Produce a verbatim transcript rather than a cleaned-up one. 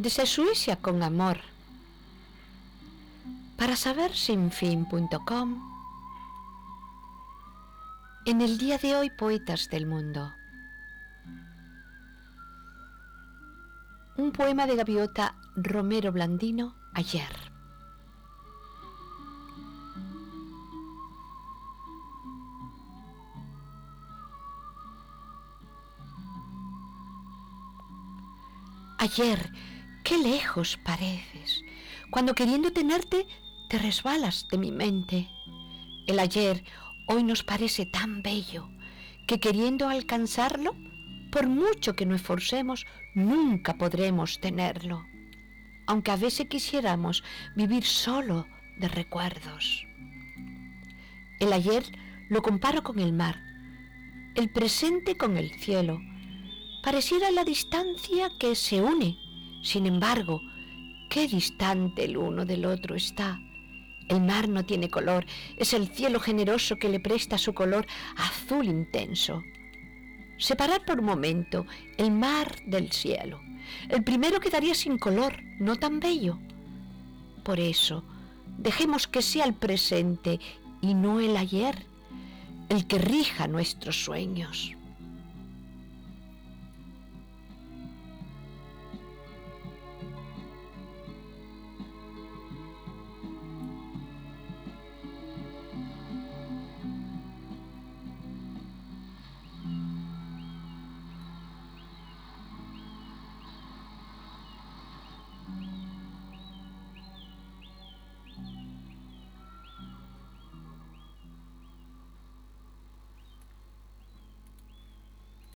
desde Suecia con amor. Para saber sin fin punto com. En el día de hoy, poetas del mundo. Un poema de Gaviota Romero Blandino, Ayer. Ayer, qué lejos pareces, cuando queriendo tenerte te resbalas de mi mente. El ayer hoy nos parece tan bello que queriendo alcanzarlo, por mucho que nos esforcemos, nunca podremos tenerlo, aunque a veces quisiéramos vivir solo de recuerdos. El ayer lo comparo con el mar, el presente con el cielo. Pareciera la distancia que se une, sin embargo, qué distante el uno del otro está. El mar no tiene color, es el cielo generoso que le presta su color azul intenso. Separar por un momento el mar del cielo, el primero quedaría sin color, no tan bello. Por eso, dejemos que sea el presente y no el ayer, el que rija nuestros sueños.